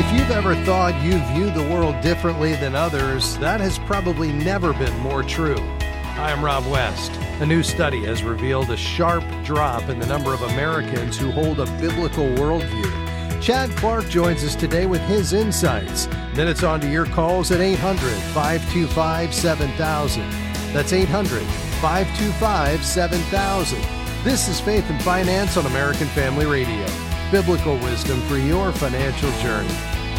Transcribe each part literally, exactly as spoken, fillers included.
If you've ever thought you view the world differently than others, that has probably never been more true. Hi, I'm Rob West. A new study has revealed a sharp drop in the number of Americans who hold a biblical worldview. Chad Clark joins us today with his insights. Then it's on to your calls at eight hundred, five two five, seven thousand. That's eight hundred, five two five, seven thousand. This is Faith and Finance on American Family Radio. Biblical wisdom for your financial journey.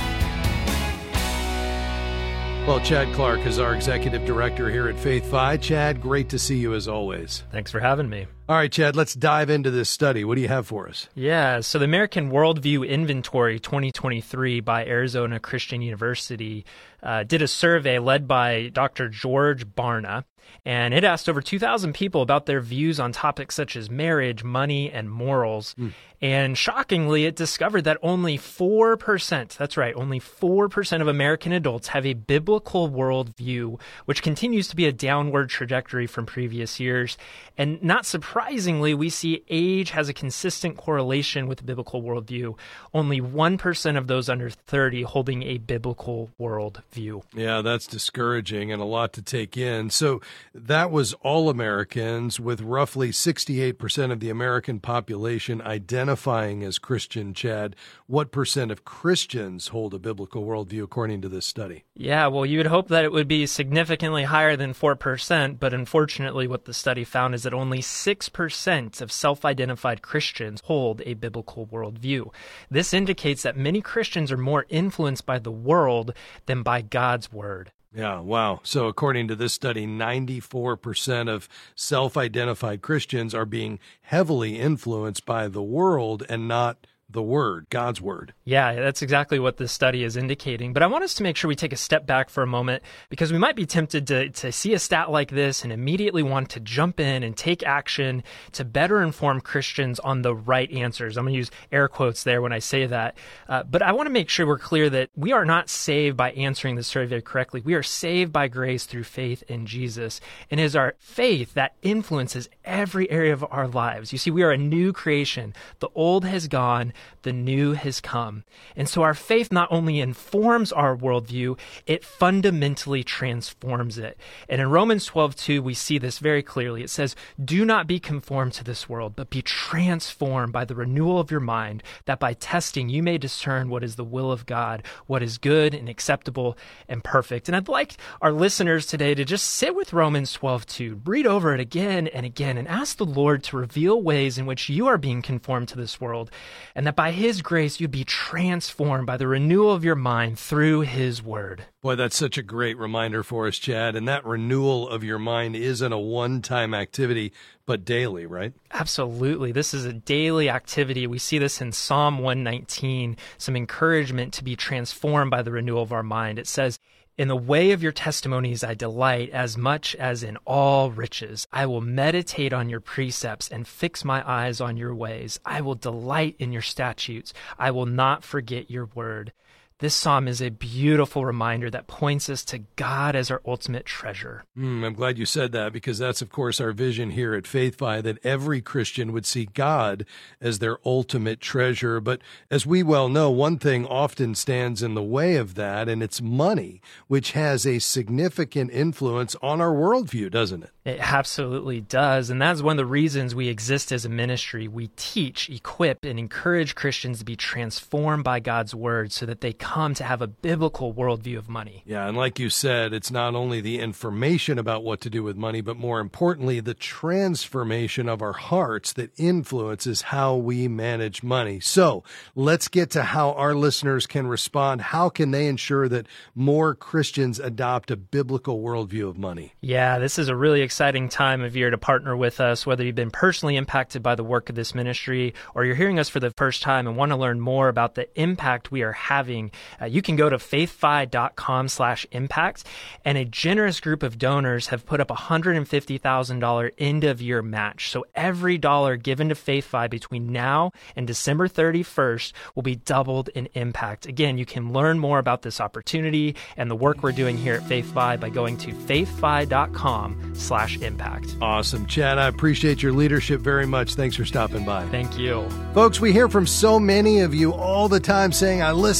Well, Chad Clark is our executive director here at Faith Fi. Chad, great to see you as always. Thanks for having me. All right, Chad, let's dive into this study. What do you have for us? Yeah, so the American Worldview Inventory twenty twenty-three by Arizona Christian University uh, did a survey led by Doctor George Barna, and it asked over two thousand people about their views on topics such as marriage, money, and morals. Mm. And shockingly, it discovered that only four percent, that's right, only four percent of American adults have a biblical worldview, which continues to be a downward trajectory from previous years. And not surprisingly, we see age has a consistent correlation with the biblical worldview. Only one percent of those under thirty holding a biblical worldview. Yeah, that's discouraging and a lot to take in. So that was all Americans, with roughly sixty-eight percent of the American population identifying as Christian. Chad, what percent of Christians hold a biblical worldview according to this study? Yeah, well, you would hope that it would be significantly higher than four percent, but unfortunately what the study found is that only six percent of self-identified Christians hold a biblical worldview. This indicates that many Christians are more influenced by the world than by God's word. Yeah, wow. So according to this study, ninety-four percent of self-identified Christians are being heavily influenced by the world and not the word, God's word. Yeah, that's exactly what this study is indicating. But I want us to make sure we take a step back for a moment, because we might be tempted to, to see a stat like this and immediately want to jump in and take action to better inform Christians on the right answers. I'm going to use air quotes there when I say that. Uh, but I want to make sure we're clear that we are not saved by answering the survey correctly. We are saved by grace through faith in Jesus. And it is our faith that influences every area of our lives. You see, we are a new creation. The old has gone. The new has come. And so our faith not only informs our worldview, it fundamentally transforms it. And in Romans twelve two, we see this very clearly. It says, "Do not be conformed to this world, but be transformed by the renewal of your mind, that by testing you may discern what is the will of God, what is good and acceptable and perfect." And I'd like our listeners today to just sit with Romans twelve two, read over it again and again, and ask the Lord to reveal ways in which you are being conformed to this world, and that by His grace you'd be transformed by the renewal of your mind through His word. Boy, that's such a great reminder for us, Chad. And that renewal of your mind isn't a one-time activity, but daily, right? Absolutely. This is a daily activity. We see this in Psalm one nineteen, some encouragement to be transformed by the renewal of our mind. It says, "In the way of your testimonies I delight as much as in all riches. I will meditate on your precepts and fix my eyes on your ways. I will delight in your statutes. I will not forget your word." This psalm is a beautiful reminder that points us to God as our ultimate treasure. Mm, I'm glad you said that, because that's, of course, our vision here at Faith Fi, that every Christian would see God as their ultimate treasure. But as we well know, one thing often stands in the way of that, and it's money, which has a significant influence on our worldview, doesn't it? It absolutely does. And that's one of the reasons we exist as a ministry. We teach, equip, and encourage Christians to be transformed by God's word so that they come to have a biblical worldview of money. Yeah, and like you said, it's not only the information about what to do with money, but more importantly, the transformation of our hearts that influences how we manage money. So let's get to how our listeners can respond. How can they ensure that more Christians adopt a biblical worldview of money? Yeah, this is a really exciting time of year to partner with us, whether you've been personally impacted by the work of this ministry or you're hearing us for the first time and want to learn more about the impact we are having. Uh, you can go to faithfi.com slash impact, and a generous group of donors have put up a one hundred fifty thousand dollars end-of-year match. So every dollar given to FaithFi between now and December thirty-first will be doubled in impact. Again, you can learn more about this opportunity and the work we're doing here at FaithFi by going to faithfi.com slash impact. Awesome. Chad, I appreciate your leadership very much. Thanks for stopping by. Thank you. Folks, we hear from so many of you all the time saying, I listen regularly.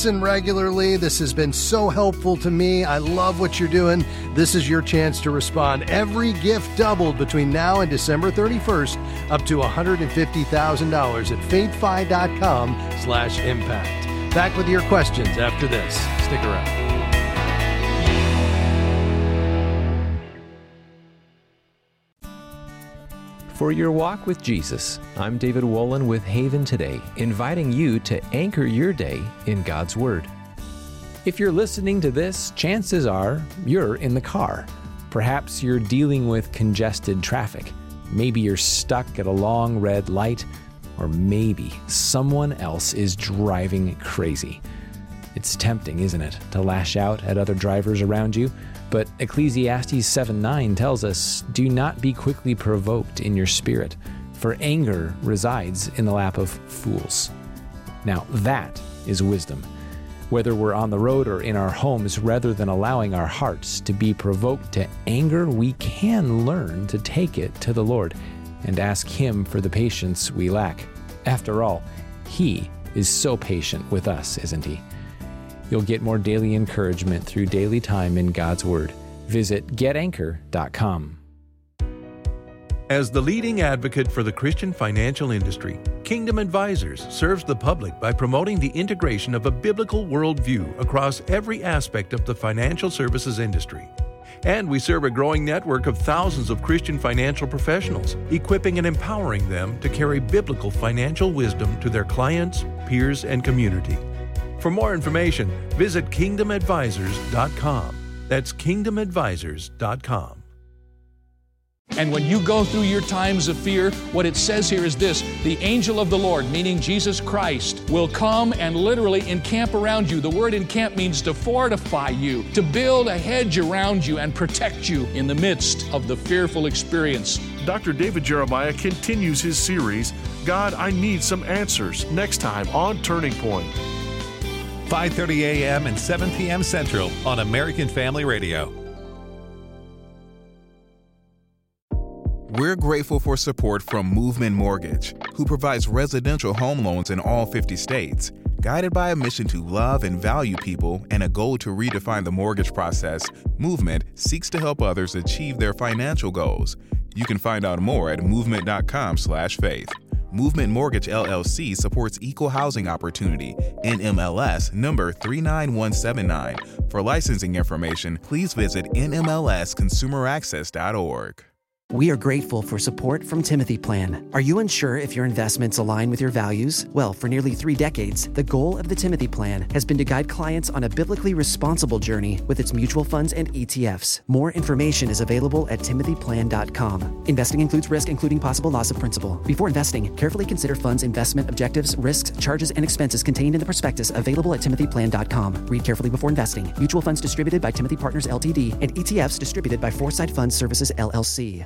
regularly. This has been so helpful to me. I love what you're doing. This is your chance to respond. Every gift doubled between now and December thirty-first, up to one hundred fifty thousand dollars at faithfi.com slash impact. Back with your questions after this. Stick around. For your walk with Jesus, I'm David Wolin with Haven Today, inviting you to anchor your day in God's Word. If you're listening to this, chances are you're in the car. Perhaps you're dealing with congested traffic. Maybe you're stuck at a long red light, or maybe someone else is driving crazy. It's tempting, isn't it, to lash out at other drivers around you? But Ecclesiastes seven nine tells us, "Do not be quickly provoked in your spirit, for anger resides in the lap of fools." Now that is wisdom. Whether we're on the road or in our homes, rather than allowing our hearts to be provoked to anger, we can learn to take it to the Lord and ask Him for the patience we lack. After all, He is so patient with us, isn't He? You'll get more daily encouragement through daily time in God's Word. Visit get anchor dot com. As the leading advocate for the Christian financial industry, Kingdom Advisors serves the public by promoting the integration of a biblical worldview across every aspect of the financial services industry. And we serve a growing network of thousands of Christian financial professionals, equipping and empowering them to carry biblical financial wisdom to their clients, peers, and community. For more information, visit kingdom advisors dot com. That's kingdom advisors dot com. And when you go through your times of fear, what it says here is this: the angel of the Lord, meaning Jesus Christ, will come and literally encamp around you. The word encamp means to fortify you, to build a hedge around you and protect you in the midst of the fearful experience. Doctor David Jeremiah continues his series, God, I Need Some Answers, next time on Turning Point. five thirty a.m. and seven p.m. Central on American Family Radio. We're grateful for support from Movement Mortgage, who provides residential home loans in all fifty states. Guided by a mission to love and value people and a goal to redefine the mortgage process, Movement seeks to help others achieve their financial goals. You can find out more at movement dot com slash faith. Movement Mortgage L L C supports equal housing opportunity, N M L S number three nine one seven nine. For licensing information, please visit N M L S consumer access dot org. We are grateful for support from Timothy Plan. Are you unsure if your investments align with your values? Well, for nearly three decades, the goal of the Timothy Plan has been to guide clients on a biblically responsible journey with its mutual funds and E T Fs. More information is available at timothy plan dot com. Investing includes risk, including possible loss of principal. Before investing, carefully consider funds' investment objectives, risks, charges, and expenses contained in the prospectus available at timothy plan dot com. Read carefully before investing. Mutual funds distributed by Timothy Partners Ltd and E T Fs distributed by Foresight Fund Services L L C.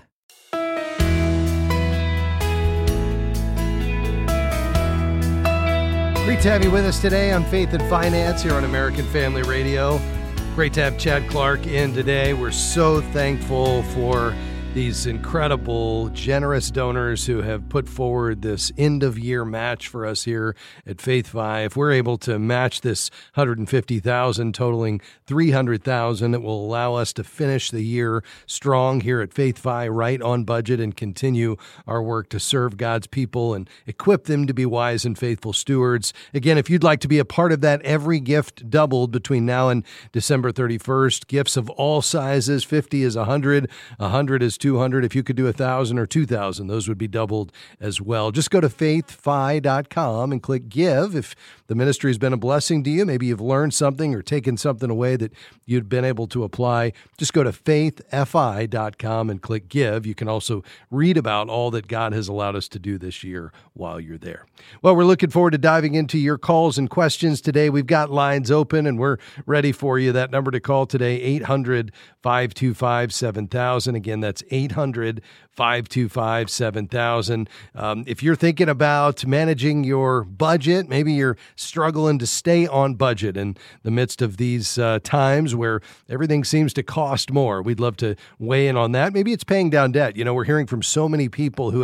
Great to have you with us today on Faith and Finance here on American Family Radio. Great to have Chad Clark in today. We're so thankful for these incredible, generous donors who have put forward this end-of-year match for us here at FaithFi. If we're able to match this one hundred fifty thousand dollars, totaling three hundred thousand dollars, it will allow us to finish the year strong here at FaithFi, right on budget, and continue our work to serve God's people and equip them to be wise and faithful stewards. Again, if you'd like to be a part of that, every gift doubled between now and December thirty-first. Gifts of all sizes, fifty is one hundred, one hundred is two hundred. If you could do one thousand or two thousand, those would be doubled as well. Just go to faith fi dot com and click Give. If the ministry has been a blessing to you, maybe you've learned something or taken something away that you'd been able to apply, just go to faith fi dot com and click Give. You can also read about all that God has allowed us to do this year while you're there. Well, we're looking forward to diving into your calls and questions today. We've got lines open and we're ready for you. That number to call today, eight hundred, five two five, seven thousand. Again, that's eight hundred, five two five, seven thousand. Um, if you're thinking about managing your budget, maybe you're struggling to stay on budget in the midst of these uh, times where everything seems to cost more, we'd love to weigh in on that. Maybe it's paying down debt. You know, we're hearing from so many people who have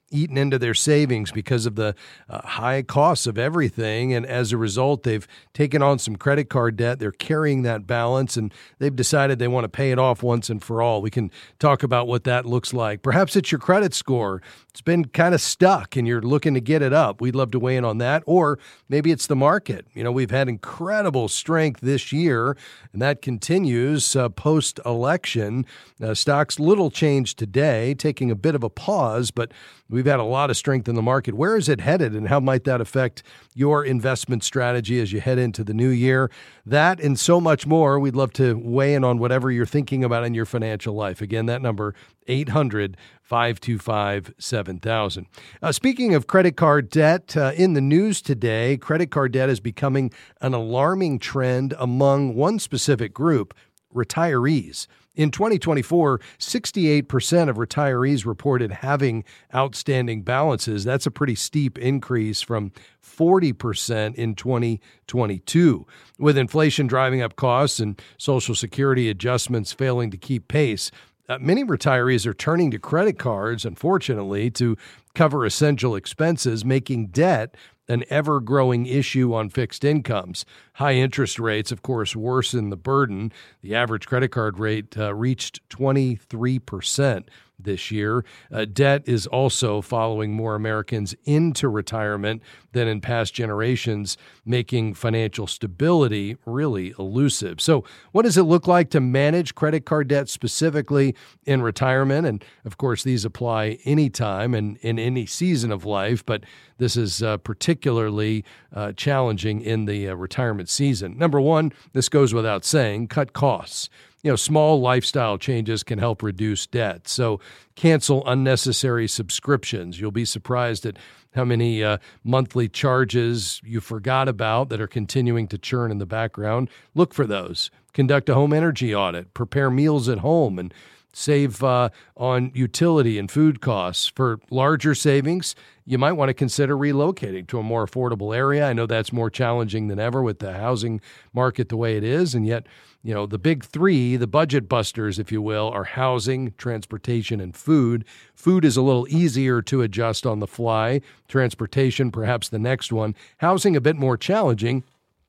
eaten into their savings because of the uh, high costs of everything. And as a result, they've taken on some credit card debt. They're carrying that balance, and they've decided they want to pay it off once and for all. We can talk about what that looks like. Perhaps it's your credit score. It's been kind of stuck and you're looking to get it up. We'd love to weigh in on that. Or maybe it's the market. You know, we've had incredible strength this year, and that continues uh, post-election. Uh, stocks little change today, taking a bit of a pause, but we've had a lot of strength in the market. Where is it headed, and how might that affect your investment strategy as you head into the new year? That and so much more. We'd love to weigh in on whatever you're thinking about in your financial life. Again, that number, eight hundred, five two five, seven thousand. Uh, speaking of credit card debt, uh, in the news today, credit card debt is becoming an alarming trend among one specific group, retirees. In twenty twenty-four, sixty-eight percent of retirees reported having outstanding balances. That's a pretty steep increase from forty percent in twenty twenty-two. With inflation driving up costs and Social Security adjustments failing to keep pace, uh, many retirees are turning to credit cards, unfortunately, to cover essential expenses, making debt an ever-growing issue on fixed incomes. High interest rates, of course, worsen the burden. The average credit card rate uh, reached twenty-three percent this year. Uh, debt is also following more Americans into retirement than in past generations, making financial stability really elusive. So what does it look like to manage credit card debt specifically in retirement? And of course, these apply anytime and in any season of life, but this is uh, particularly uh, challenging in the uh, retirement season. Number one, this goes without saying, cut costs. You know, small lifestyle changes can help reduce debt. So cancel unnecessary subscriptions. You'll be surprised at how many uh, monthly charges you forgot about that are continuing to churn in the background. Look for those. Conduct a home energy audit. Prepare meals at home and save uh, on utility and food costs. For larger savings, you might want to consider relocating to a more affordable area. I know that's more challenging than ever with the housing market the way it is, and yet, you know, the big three, the budget busters, if you will, are housing, transportation, and food. Food is a little easier to adjust on the fly. Transportation, perhaps the next one. Housing, a bit more challenging,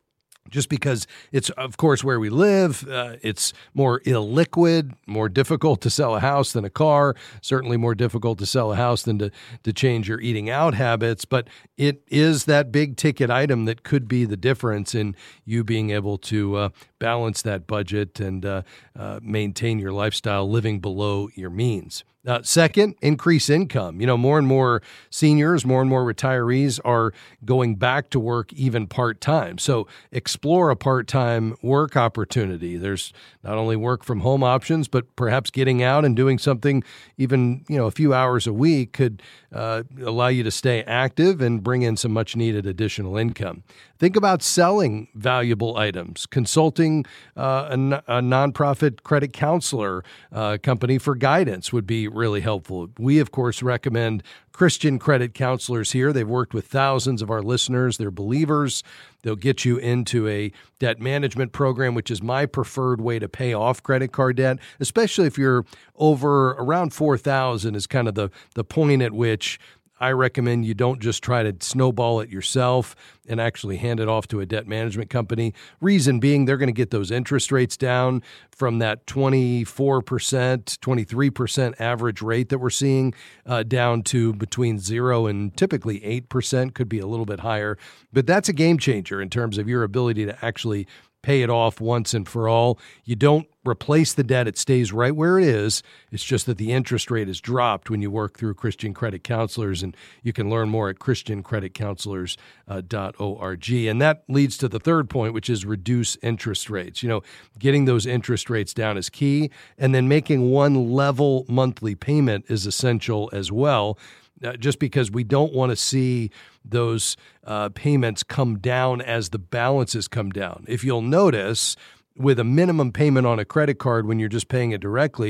just because it's, of course, where we live. Uh, it's more illiquid, more difficult to sell a house than a car, certainly more difficult to sell a house than to, to change your eating out habits. But it is that big ticket item that could be the difference in you being able to uh, balance that budget and uh, uh, maintain your lifestyle living below your means. Uh, second, increase income. You know, more and more seniors, more and more retirees are going back to work even part-time. So explore a part-time work opportunity. There's not only work from home options, but perhaps getting out and doing something even, you know, a few hours a week could uh, allow you to stay active and bring in some much-needed additional income. Think about selling valuable items, consulting uh, a, a nonprofit credit counselor uh, company for guidance would be really helpful. We, of course, recommend Christian credit counselors here. They've worked with thousands of our listeners. They're believers. They'll get you into a debt management program, which is my preferred way to pay off credit card debt, especially if you're over around four thousand is kind of the, the point at which I recommend you don't just try to snowball it yourself and actually hand it off to a debt management company. Reason being, they're going to get those interest rates down from that twenty-four percent, twenty-three percent average rate that we're seeing uh, down to between zero and typically eight percent, could be a little bit higher. But that's a game changer in terms of your ability to actually pay it off once and for all. You don't replace the debt. It stays right where it is. It's just that the interest rate is dropped when you work through Christian Credit Counselors, and you can learn more at christian credit counselors dot org. And that leads to the third point, which is reduce interest rates. You know, getting those interest rates down is key, and then making one level monthly payment is essential as well. Uh, just because we don't want to see those uh, payments come down as the balances come down. If you'll notice, with a minimum payment on a credit card when you're just paying it directly,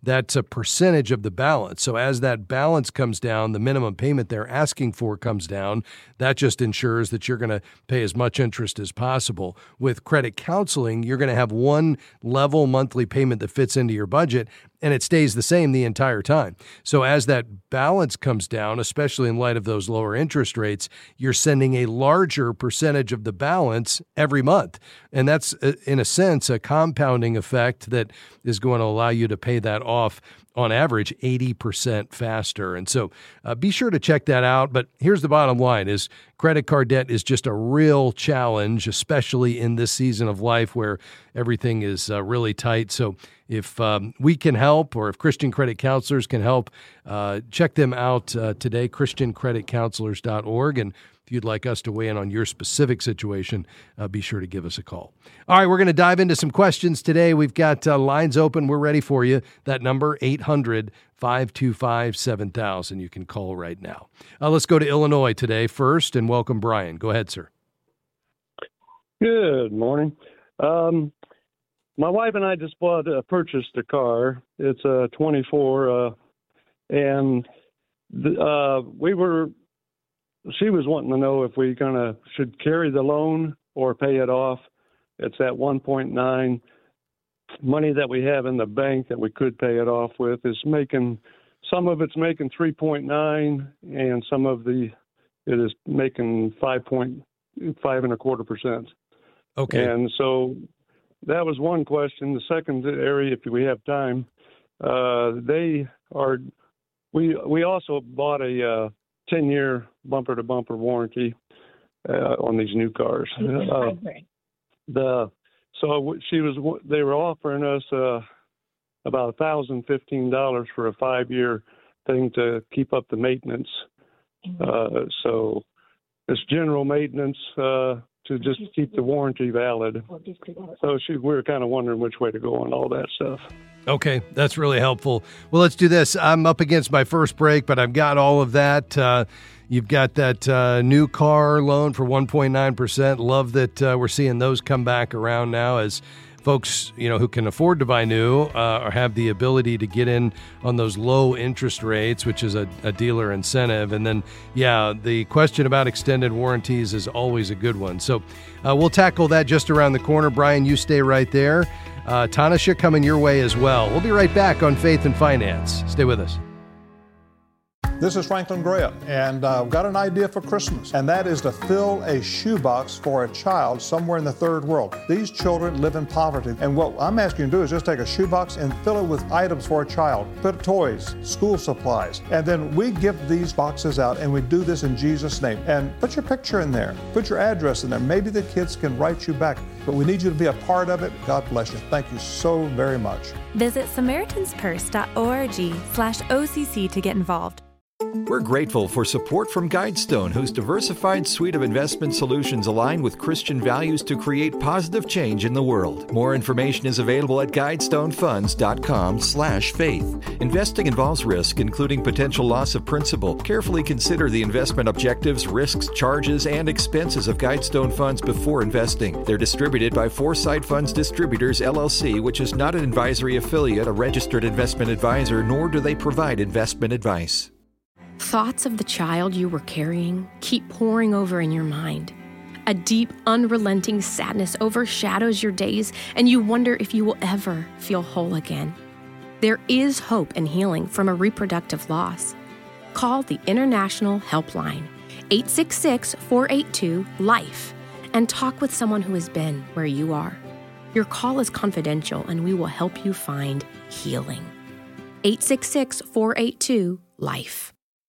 that's a percentage of the balance. So as that balance comes down, the minimum payment they're asking for comes down. That just ensures that you're going to pay as much interest as possible. With credit counseling, you're going to have one level monthly payment that fits into your budget, and it stays the same the entire time. So as that balance comes down, especially in light of those lower interest rates, you're sending a larger percentage of the balance every month. And that's, in a sense, a compounding effect that is going to allow you to pay that off on average eighty percent faster. And so uh, be sure to check that out. But here's the bottom line is credit card debt is just a real challenge, especially in this season of life where everything is uh, really tight. So if um, we can help, or if Christian Credit Counselors can help, uh, check them out uh, today, christian credit counselors dot org. And if you'd like us to weigh in on your specific situation, uh, be sure to give us a call. All right, we're going to dive into some questions today. We've got uh, lines open. We're ready for you. That number, eight hundred, five two five, seven thousand. You can call right now. Uh, let's go to Illinois today first, and welcome Brian. Go ahead, sir. Good morning. Um, my wife and I just bought, uh, purchased a car. It's a twenty-four, uh, and the, uh, we were... She was wanting to know if we gonna should carry the loan or pay it off. It's at one point nine. Money that we have in the bank that we could pay it off with is making, some of it's making three point nine, and some of the it is making five point five and a quarter percent. Okay. And so that was one question. The second area, if we have time, uh, they are. We we also bought a uh, ten-year bumper-to-bumper warranty uh, on these new cars. Uh, the so she was they were offering us uh, about one thousand fifteen dollars for a five-year thing to keep up the maintenance. Uh, so it's general maintenance uh, to just keep the warranty valid. So she, we were kind of wondering which way to go on all that stuff. Okay, that's really helpful. Well, let's do this. I'm up against my first break, but I've got all of that. Uh, you've got that uh, new car loan for one point nine percent. Love that uh, we're seeing those come back around now as folks, you know, who can afford to buy new uh, or have the ability to get in on those low interest rates, which is a, a dealer incentive. And then, yeah, the question about extended warranties is always a good one. So uh, we'll tackle that just around the corner. Brian, you stay right there. Uh, Tanisha coming your way as well. We'll be right back on Faith and Finance. Stay with us. This is Franklin Graham, and I've uh, got an idea for Christmas, and that is to fill a shoebox for a child somewhere in the third world. These children live in poverty, and what I'm asking you to do is just take a shoebox and fill it with items for a child. Put toys, school supplies, and then we give these boxes out, and we do this in Jesus' name. And put your picture in there. Put your address in there. Maybe the kids can write you back, but we need you to be a part of it. God bless you. Thank you so very much. Visit Samaritan's Purse dot org slash O C C to get involved. We're grateful for support from Guidestone, whose diversified suite of investment solutions align with Christian values to create positive change in the world. More information is available at guidestone funds dot com slash faith. Investing involves risk, including potential loss of principal. Carefully consider the investment objectives, risks, charges, and expenses of Guidestone Funds before investing. They're distributed by Foresight Funds Distributors, L L C, which is not an advisory affiliate, a registered investment advisor, nor do they provide investment advice. Thoughts of the child you were carrying keep pouring over in your mind. A deep, unrelenting sadness overshadows your days, and you wonder if you will ever feel whole again. There is hope and healing from a reproductive loss. Call the International Helpline, eight six six, four eight two, LIFE, and talk with someone who has been where you are. Your call is confidential, and we will help you find healing. eight six six, four eight two, LIFE.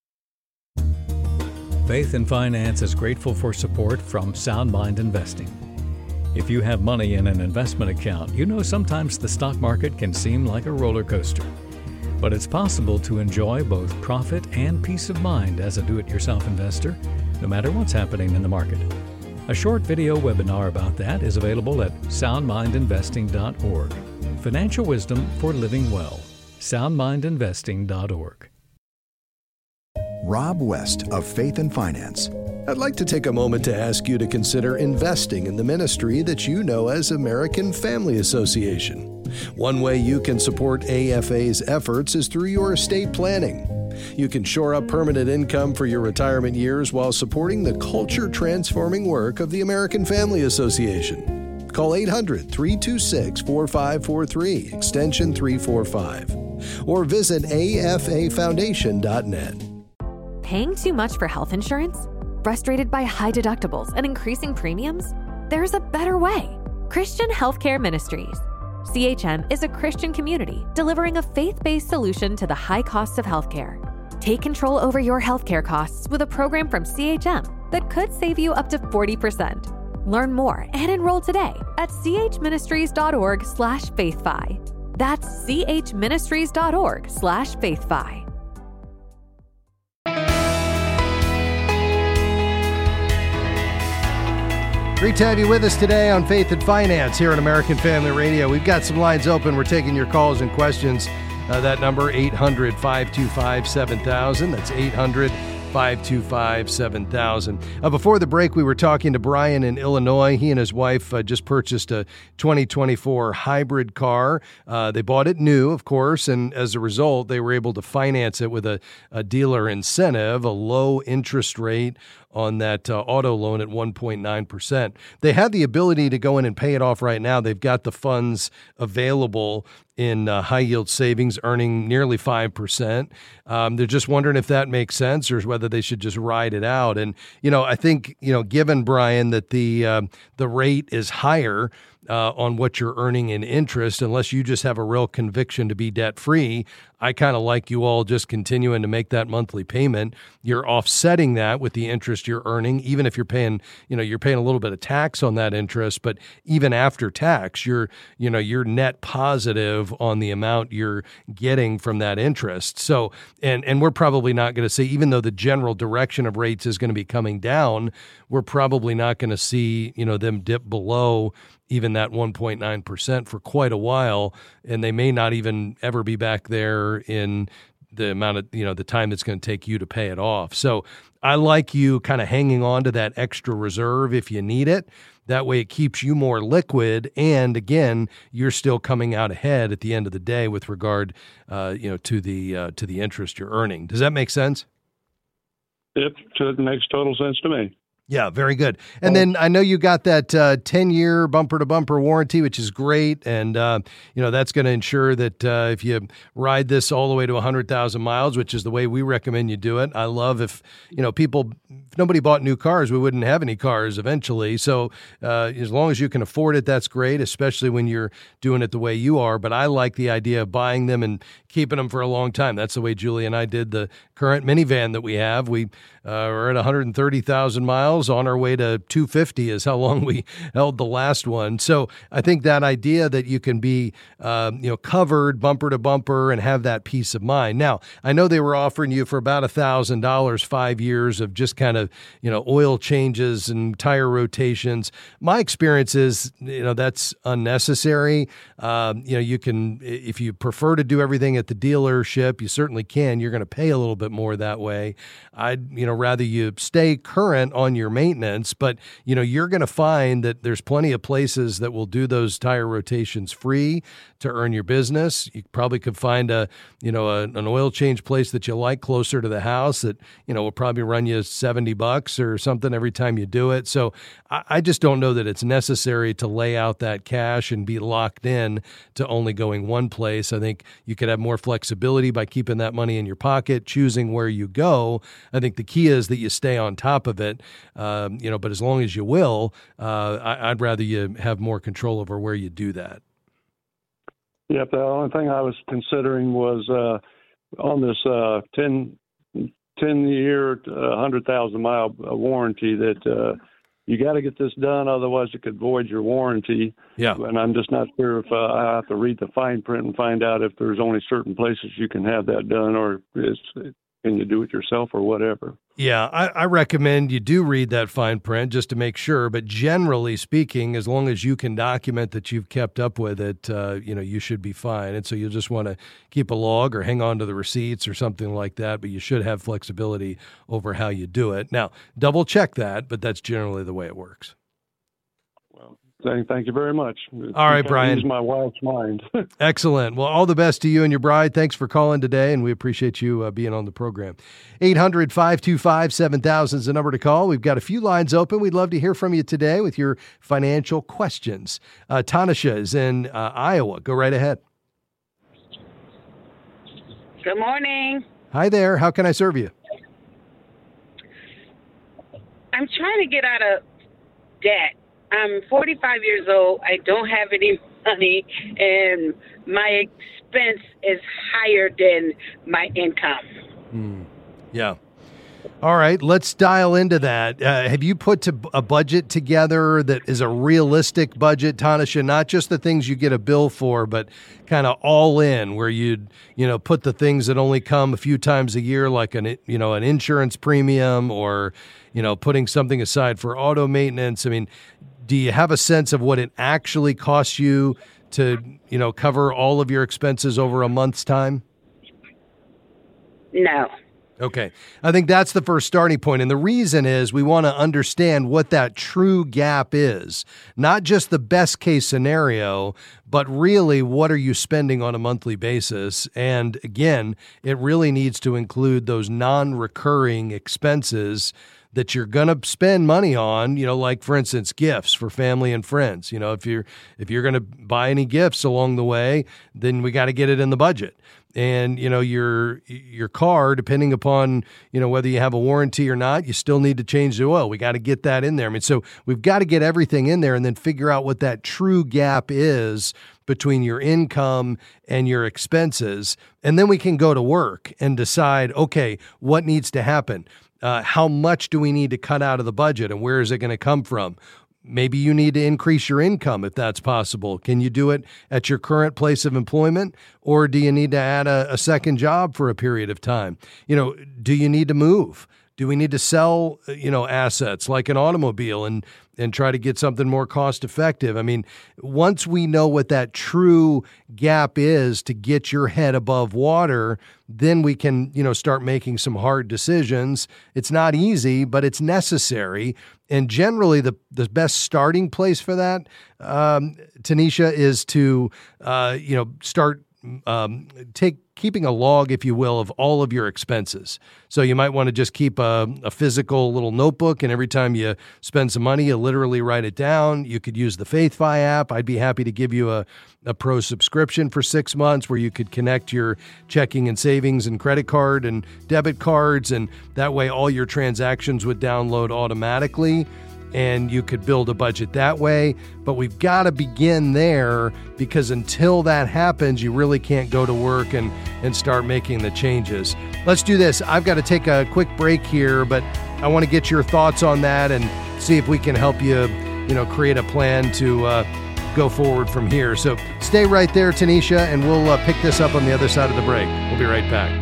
Faith and Finance is grateful for support from Sound Mind Investing. If you have money in an investment account, you know sometimes the stock market can seem like a roller coaster. But it's possible to enjoy both profit and peace of mind as a do-it-yourself investor, no matter what's happening in the market. A short video webinar about that is available at sound mind investing dot org. Financial wisdom for living well. sound mind investing dot org. Rob West of Faith and Finance I'd like to take a moment to ask you to consider investing in the ministry that you know as American Family Association. One way you can support A F A's efforts is through your estate planning. You can shore up permanent income for your retirement years while supporting the culture-transforming work of the American Family Association. Call eight hundred, three two six, four five four three, extension three forty-five, or visit A F A foundation dot net. Paying too much for health insurance? Frustrated by high deductibles and increasing premiums? There's a better way. Christian Healthcare Ministries. C H M is a Christian community delivering a faith-based solution to the high costs of healthcare. Take control over your healthcare costs with a program from C H M that could save you up to forty percent. Learn more and enroll today at chministries.org slash faithfi. That's chministries.org slash faithfi. Great to have you with us today on Faith and Finance here on American Family Radio. We've got some lines open. We're taking your calls and questions. Uh, that number, eight hundred, five two five, seven thousand. That's eight hundred, five two five, seven thousand. Uh, before the break, we were talking to Brian in Illinois. He and his wife uh, just purchased a twenty twenty-four hybrid car. Uh, they bought it new, of course, and as a result, they were able to finance it with a, a dealer incentive, a low interest rate on that uh, auto loan at one point nine percent. They had the ability to go in and pay it off right now. They've got the funds available in uh, high-yield savings, earning nearly five percent. Um, they're just wondering if that makes sense or whether they should just ride it out. And, you know, I think, you know, given, Brian, that the uh, the rate is higher uh, on what you're earning in interest, unless you just have a real conviction to be debt-free, I kind of like you all just continuing to make that monthly payment. You're offsetting that with the interest you're earning, even if you're paying, you know, you're paying a little bit of tax on that interest, but even after tax, you're, you know, you're net positive on the amount you're getting from that interest. So, and and we're probably not going to see, even though the general direction of rates is going to be coming down, we're probably not going to see, you know, them dip below even that one point nine percent for quite a while, and they may not even ever be back there in the amount of, you know, the time it's going to take you to pay it off. So I like you kind of hanging on to that extra reserve if you need it. That way it keeps you more liquid, and again, you're still coming out ahead at the end of the day with regard, uh, you know, to the uh, to the interest you're earning. Does that make sense? It, it makes total sense to me. Yeah, very good. And then I know you got that uh, ten-year bumper-to-bumper warranty, which is great. And, uh, you know, that's going to ensure that uh, if you ride this all the way to one hundred thousand miles, which is the way we recommend you do it. I love if, you know, people, if nobody bought new cars, we wouldn't have any cars eventually. So uh, as long as you can afford it, that's great, especially when you're doing it the way you are. But I like the idea of buying them and keeping them for a long time. That's the way Julie and I did the current minivan that we have. We uh, are at one hundred thirty thousand miles. On our way to two hundred fifty is how long we held the last one. So I think that idea that you can be, um, you know, covered bumper to bumper and have that peace of mind. Now, I know they were offering you for about a thousand dollars, five years of just kind of, you know, oil changes and tire rotations. My experience is, you know, that's unnecessary. Um, you know, you can, if you prefer to do everything at the dealership, you certainly can. You're going to pay a little bit more that way. I'd, you know, rather you stay current on your maintenance, but you know, you're going to find that there's plenty of places that will do those tire rotations free to earn your business. You probably could find a, you know, a, an oil change place that you like closer to the house that, you know, will probably run you seventy bucks or something every time you do it. So I, I just don't know that it's necessary to lay out that cash and be locked in to only going one place. I think you could have more flexibility by keeping that money in your pocket, choosing where you go. I think the key is that you stay on top of it. Um, you know, but as long as you will, uh, I, I'd rather you have more control over where you do that. Yep. The only thing I was considering was uh, on this uh, ten, ten-year, uh, one hundred thousand mile warranty that uh, you got to get this done, otherwise it could void your warranty. Yeah. And I'm just not sure if uh, I have to read the fine print and find out if there's only certain places you can have that done, or is can you do it yourself or whatever? Yeah, I, I recommend you do read that fine print just to make sure. But generally speaking, as long as you can document that you've kept up with it, uh, you know, you should be fine. And so you'll just want to keep a log or hang on to the receipts or something like that. But you should have flexibility over how you do it. Now, double check that, but that's generally the way it works. Thank, thank you very much. All right, You Brian. Use my wife's mind. Excellent. Well, all the best to you and your bride. Thanks for calling today, and we appreciate you uh, being on the program. eight hundred, five two five, seven thousand is the number to call. We've got a few lines open. We'd love to hear from you today with your financial questions. Uh, Tanisha is in uh, Iowa. Go right ahead. Good morning. Hi there. How can I serve you? I'm trying to get out of debt. I'm forty-five years old. I don't have any money, and my expense is higher than my income. Hmm. Yeah. All right, let's dial into that. Uh, have you put to a budget together that is a realistic budget, Tanisha? Not just the things you get a bill for, but kind of all in, where you'd you know put the things that only come a few times a year, like an you know an insurance premium, or you know putting something aside for auto maintenance. I mean, do you have a sense of what it actually costs you to you know cover all of your expenses over a month's time? No. Okay. I think that's the first starting point. And the reason is we want to understand what that true gap is, not just the best case scenario, but really what are you spending on a monthly basis? And again, it really needs to include those non-recurring expenses that you're going to spend money on, you know, like for instance, gifts for family and friends. You know, if you're if you're going to buy any gifts along the way, then we got to get it in the budget. And, you know, your your car, depending upon, you know, whether you have a warranty or not, you still need to change the oil. We got to get that in there. I mean, so we've got to get everything in there and then figure out what that true gap is between your income and your expenses. And then we can go to work and decide, okay, what needs to happen? Uh, how much do we need to cut out of the budget, and where is it going to come from? Maybe you need to increase your income if that's possible. Can you do it at your current place of employment, or do you need to add a, a second job for a period of time? You know, do you need to move? Do we need to sell, you know, assets like an automobile and and try to get something more cost effective? I mean, once we know what that true gap is to get your head above water, then we can, you know, start making some hard decisions. It's not easy, but it's necessary. And generally, the, the best starting place for that, um, Tanisha, is to, uh, you know, start um, take keeping a log, if you will, of all of your expenses. So you might want to just keep a, a physical little notebook, and every time you spend some money, you literally write it down. You could use the FaithFi app. I'd be happy to give you a, a pro subscription for six months where you could connect your checking and savings and credit card and debit cards, and that way all your transactions would download automatically. And you could build a budget that way. But we've got to begin there, because until that happens, you really can't go to work and, and start making the changes. Let's do this. I've got to take a quick break here, but I want to get your thoughts on that and see if we can help you, you know, create a plan to uh, go forward from here. So stay right there, Tanisha, and we'll uh, pick this up on the other side of the break. We'll be right back.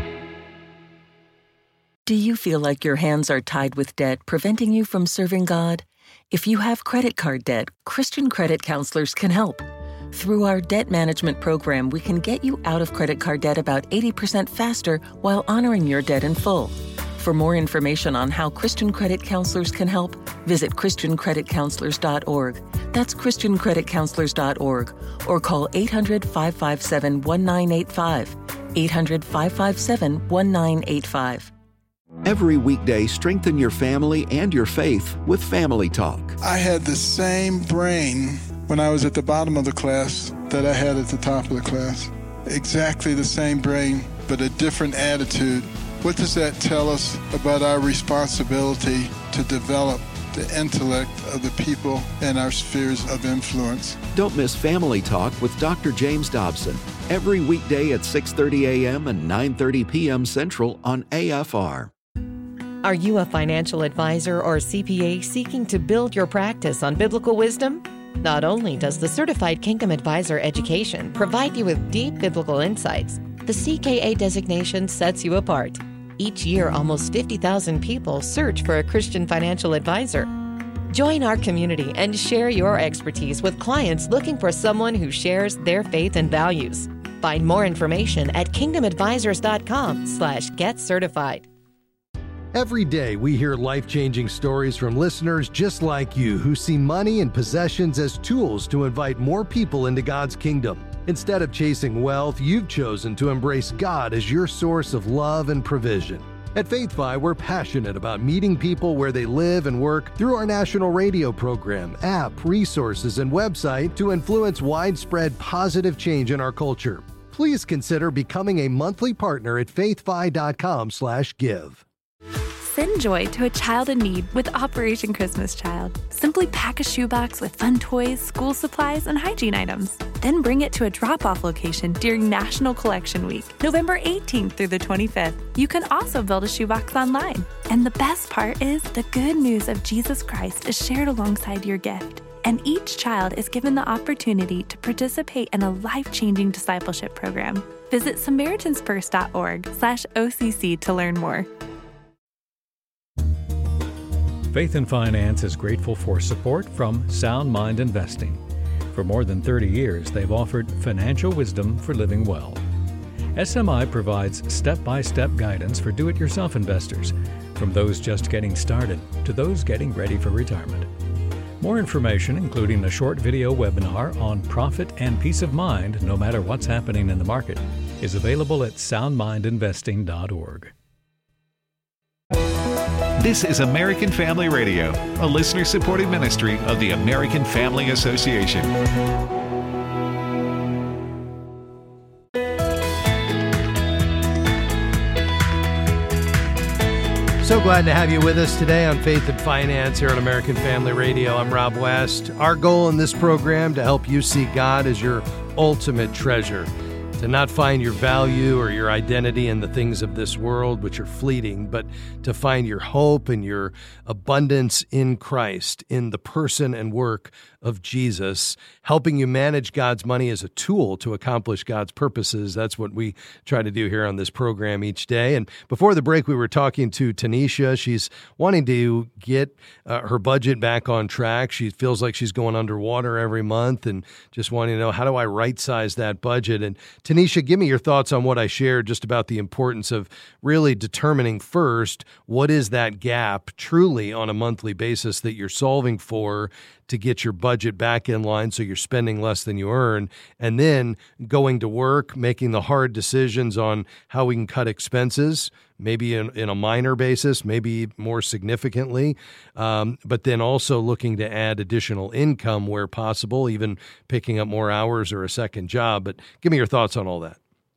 Do you feel like your hands are tied with debt, preventing you from serving God? If you have credit card debt, Christian Credit Counselors can help. Through our debt management program, we can get you out of credit card debt about eighty percent faster while honoring your debt in full. For more information on how Christian Credit Counselors can help, visit christian credit counselors dot org. That's christian credit counselors dot org, or call eight hundred, five five seven, one nine eight five, eight hundred, five five seven, one nine eight five. Every weekday, strengthen your family and your faith with Family Talk. I had the same brain when I was at the bottom of the class that I had at the top of the class. Exactly the same brain, but a different attitude. What does that tell us about our responsibility to develop the intellect of the people in our spheres of influence? Don't miss Family Talk with Doctor James Dobson every weekday at six thirty a.m. and nine thirty p.m. Central on A F R. Are you a financial advisor or C P A seeking to build your practice on biblical wisdom? Not only does the Certified Kingdom Advisor education provide you with deep biblical insights, the C K A designation sets you apart. Each year, almost fifty thousand people search for a Christian financial advisor. Join our community and share your expertise with clients looking for someone who shares their faith and values. Find more information at kingdomadvisors.com slash get certified. Every day we hear life-changing stories from listeners just like you who see money and possessions as tools to invite more people into God's kingdom. Instead of chasing wealth, you've chosen to embrace God as your source of love and provision. At FaithFi, we're passionate about meeting people where they live and work through our national radio program, app, resources, and website to influence widespread positive change in our culture. Please consider becoming a monthly partner at faithfi.com slash give. Send joy to a child in need with Operation Christmas Child. Simply pack a shoebox with fun toys, school supplies, and hygiene items. Then bring it to a drop-off location during National Collection Week, November eighteenth through the twenty-fifth. You can also build a shoebox online. And the best part is the good news of Jesus Christ is shared alongside your gift. And each child is given the opportunity to participate in a life-changing discipleship program. Visit SamaritansFirst.org slash OCC to learn more. Faith and Finance is grateful for support from Sound Mind Investing. For more than thirty years, they've offered financial wisdom for living well. S M I provides step-by-step guidance for do-it-yourself investors, from those just getting started to those getting ready for retirement. More information, including a short video webinar on profit and peace of mind no matter what's happening in the market, is available at sound mind investing dot org. This is American Family Radio, a listener-supported ministry of the American Family Association. So glad to have you with us today on Faith and Finance here on American Family Radio. I'm Rob West. Our goal in this program to help you see God as your ultimate treasure, to not find your value or your identity in the things of this world, which are fleeting, but to find your hope and your abundance in Christ, in the person and work of Jesus, helping you manage God's money as a tool to accomplish God's purposes. That's what we try to do here on this program each day. And before the break, we were talking to Tanisha. She's wanting to get uh, her budget back on track. She feels like she's going underwater every month and just wanting to know, how do I right-size that budget? And Tanisha, give me your thoughts on what I shared just about the importance of really determining first, what is that gap truly on a monthly basis that you're solving for to get your budget back in line so you're spending less than you earn, and then going to work, making the hard decisions on how we can cut expenses, maybe in, in a minor basis, maybe more significantly, um, but then also looking to add additional income where possible, even picking up more hours or a second job. But give me your thoughts on all that.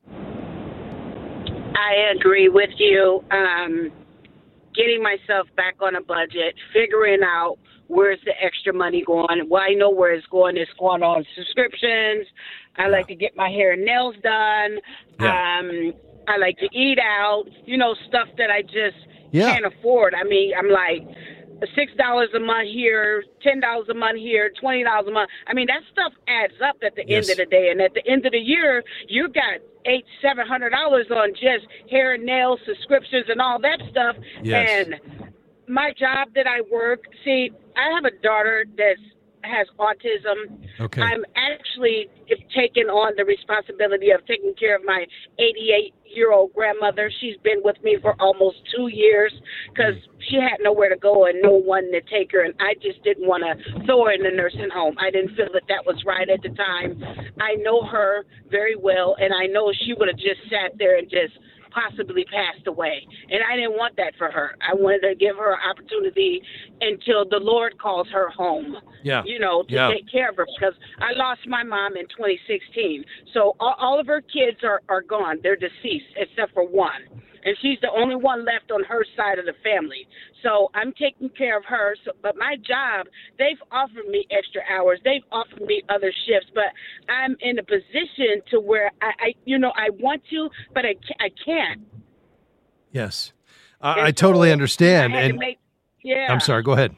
I agree with you. Um, getting myself back on a budget, figuring out where's the extra money going. Well, I know where it's going. It's going on subscriptions. I like to get my hair and nails done. Yeah. Um, I like to eat out, you know, stuff that I just yeah. can't afford. I mean, I'm like six dollars a month here, ten dollars a month here, twenty dollars a month. I mean, that stuff adds up at the yes. end of the day. And at the end of the year, you got eight, seven hundred dollars on just hair and nails, subscriptions, and all that stuff. Yes. And my job that I work, see, I have a daughter that has autism. Okay. I'm actually taking on the responsibility of taking care of my eighty-eight-year-old grandmother. She's been with me for almost two years because she had nowhere to go and no one to take her, and I just didn't want to throw her in the nursing home. I didn't feel that that was right at the time. I know her very well, and I know she would have just sat there and just possibly passed away. And I didn't want that for her. I wanted to give her an opportunity until the Lord calls her home. Yeah. You know, to yeah. take care of her, because I lost my mom in twenty sixteen. So all, all of her kids are, are gone. They're deceased except for one. And she's the only one left on her side of the family. So I'm taking care of her. So, but my job, they've offered me extra hours. They've offered me other shifts. But I'm in a position to where, I, I you know, I want to, but I, I can't. Yes. I, I totally so understand. I and make, yeah. I'm sorry, go ahead.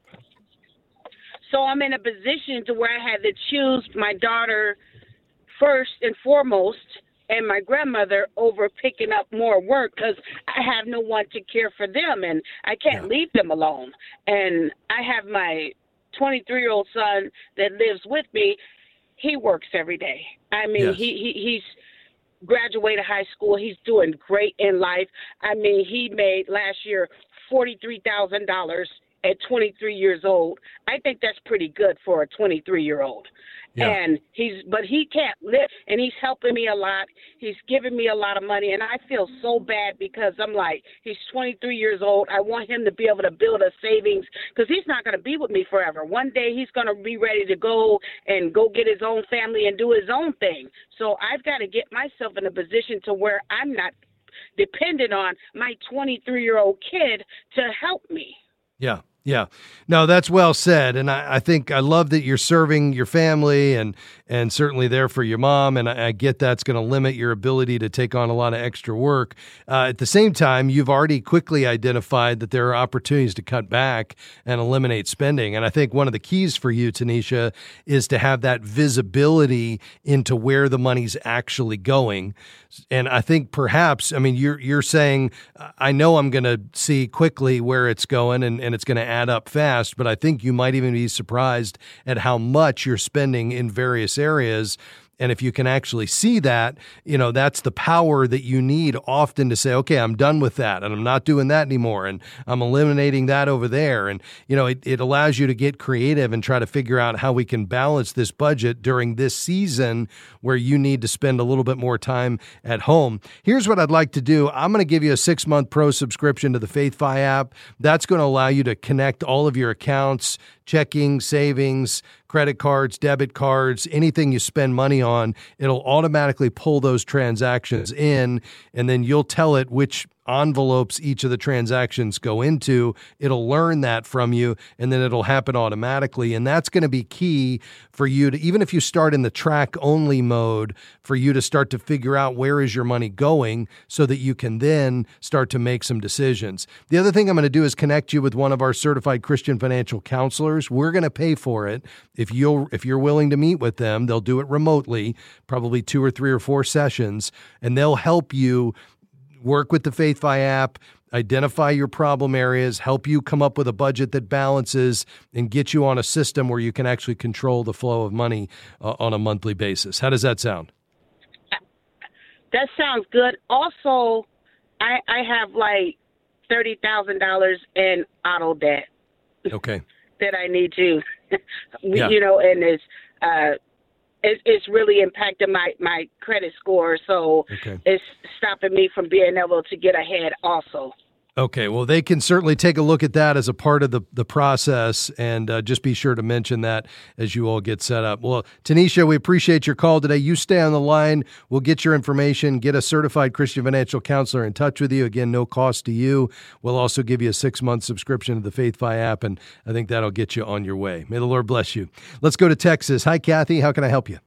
So I'm in a position to where I had to choose my daughter first and foremost, and my grandmother over picking up more work because I have no one to care for them, and I can't yeah. leave them alone. And I have my twenty-three-year-old son that lives with me. He works every day. I mean, yes. he, he he's graduated high school. He's doing great in life. I mean, he made last year forty-three thousand dollars at twenty-three years old. I think that's pretty good for a twenty-three-year-old. Yeah. And he's, but he can't live, and he's helping me a lot. He's giving me a lot of money, and I feel so bad because I'm like, he's twenty-three years old. I want him to be able to build a savings because he's not going to be with me forever. One day he's going to be ready to go and go get his own family and do his own thing. So I've got to get myself in a position to where I'm not dependent on my twenty-three-year-old kid to help me. Yeah. Yeah, no, that's well said. And I, I think I love that you're serving your family and and certainly there for your mom. And I, I get that's going to limit your ability to take on a lot of extra work. Uh, at the same time, you've already quickly identified that there are opportunities to cut back and eliminate spending. And I think one of the keys for you, Tanisha, is to have that visibility into where the money's actually going. And I think perhaps, I mean, you're you're saying, I know I'm going to see quickly where it's going and, and it's going to add up fast, but I think you might even be surprised at how much you're spending in various areas. And if you can actually see that, you know, that's the power that you need often to say, okay, I'm done with that and I'm not doing that anymore and I'm eliminating that over there. And, you know, it, it allows you to get creative and try to figure out how we can balance this budget during this season where you need to spend a little bit more time at home. Here's what I'd like to do. I'm going to give you a six-month pro subscription to the FaithFi app. That's going to allow you to connect all of your accounts, checking, savings, credit cards, debit cards, anything you spend money on, it'll automatically pull those transactions in, and then you'll tell it which envelopes each of the transactions go into. It'll learn that from you, and then it'll happen automatically. And that's going to be key for you to, even if you start in the track only mode, for you to start to figure out where is your money going so that you can then start to make some decisions. The other thing I'm going to do is connect you with one of our certified Christian financial counselors. We're going to pay for it. If you'll, if you're willing to meet with them, they'll do it remotely, probably two or three or four sessions, and they'll help you work with the FaithFi app, identify your problem areas, help you come up with a budget that balances, and get you on a system where you can actually control the flow of money uh, on a monthly basis. How does that sound? That sounds good. Also, I, I have like thirty thousand dollars in auto debt. Okay. that I need to, yeah. you know, and it's, uh, It's, it's really impacted my, my credit score, so okay. it's stopping me from being able to get ahead also. Okay, well, they can certainly take a look at that as a part of the, the process, and uh, just be sure to mention that as you all get set up. Well, Tanisha, we appreciate your call today. You stay on the line. We'll get your information, get a certified Christian financial counselor in touch with you. Again, no cost to you. We'll also give you a six-month subscription to the FaithFi app, and I think that'll get you on your way. May the Lord bless you. Let's go to Texas. Hi, Kathy. How can I help you?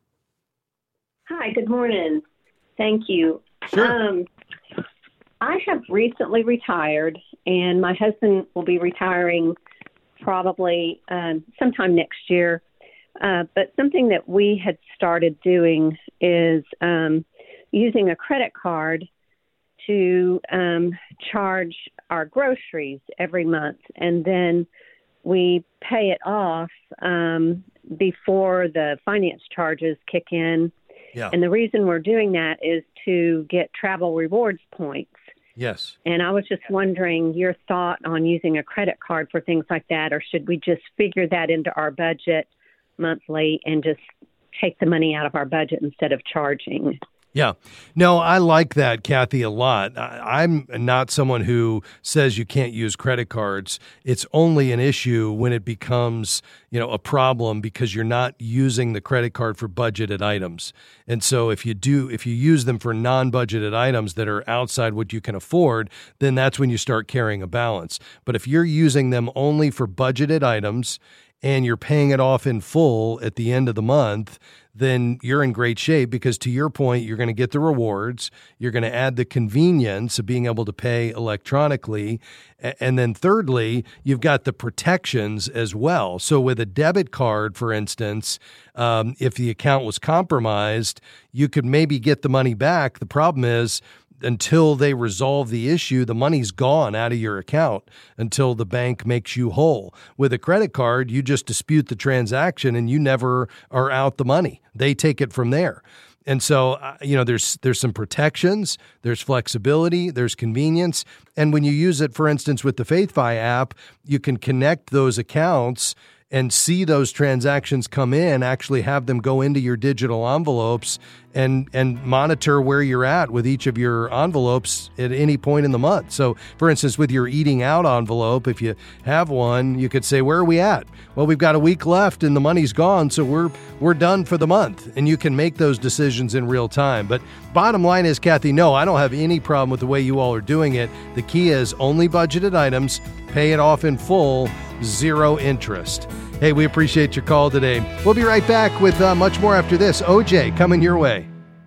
Hi, good morning. Thank you. Sure. Um, I have recently retired, and my husband will be retiring probably um, sometime next year. Uh, but something that we had started doing is um, using a credit card to um, charge our groceries every month, and then we pay it off um, before the finance charges kick in. Yeah. And the reason we're doing that is to get travel rewards points. Yes. And I was just wondering your thought on using a credit card for things like that, or should we just figure that into our budget monthly and just take the money out of our budget instead of charging? Yeah. No, I like that, Kathy, a lot. I, I'm not someone who says you can't use credit cards. It's only an issue when it becomes, you know, a problem because you're not using the credit card for budgeted items. And so if you do, if you use them for non-budgeted items that are outside what you can afford, then that's when you start carrying a balance. But if you're using them only for budgeted items and you're paying it off in full at the end of the month, then you're in great shape because, to your point, you're going to get the rewards. You're going to add the convenience of being able to pay electronically. And then thirdly, you've got the protections as well. So with a debit card, for instance, um, if the account was compromised, you could maybe get the money back. The problem is, until they resolve the issue, the money's gone out of your account until the bank makes you whole. With a credit card, you just dispute the transaction and you never are out the money. They take it from there. And so, uh, you know, there's there's some protections, there's flexibility, there's convenience. And when you use it, for instance, with the FaithFi app, you can connect those accounts and see those transactions come in, actually have them go into your digital envelopes and and monitor where you're at with each of your envelopes at any point in the month. So, for instance, with your eating out envelope, if you have one, you could say, where are we at? Well, we've got a week left and the money's gone, so we're we're done for the month. And you can make those decisions in real time. But bottom line is, Kathy, no, I don't have any problem with the way you all are doing it. The key is only budgeted items, pay it off in full, zero interest. Hey, we appreciate your call today. We'll be right back with uh, much more after this. O J, coming your way.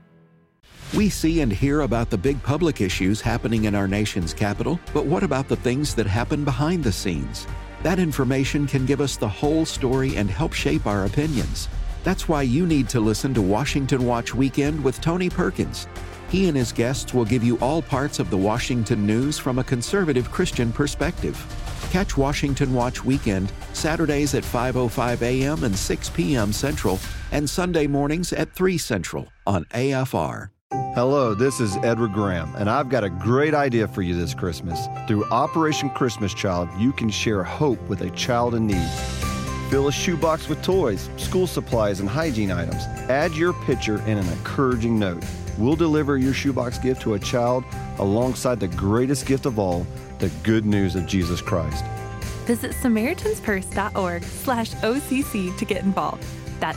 We see and hear about the big public issues happening in our nation's capital, but what about the things that happen behind the scenes? That information can give us the whole story and help shape our opinions. That's why you need to listen to Washington Watch Weekend with Tony Perkins. He and his guests will give you all parts of the Washington news from a conservative Christian perspective. Catch Washington Watch Weekend Saturdays at five oh five a.m. and six p.m. Central and Sunday mornings at three Central on A F R. Hello, this is Edward Graham, and I've got a great idea for you this Christmas. Through Operation Christmas Child, you can share hope with a child in need. Fill a shoebox with toys, school supplies, and hygiene items. Add your picture and an encouraging note. We'll deliver your shoebox gift to a child alongside the greatest gift of all, the good news of Jesus Christ. Visit SamaritansPurse.org slash OCC to get involved. That's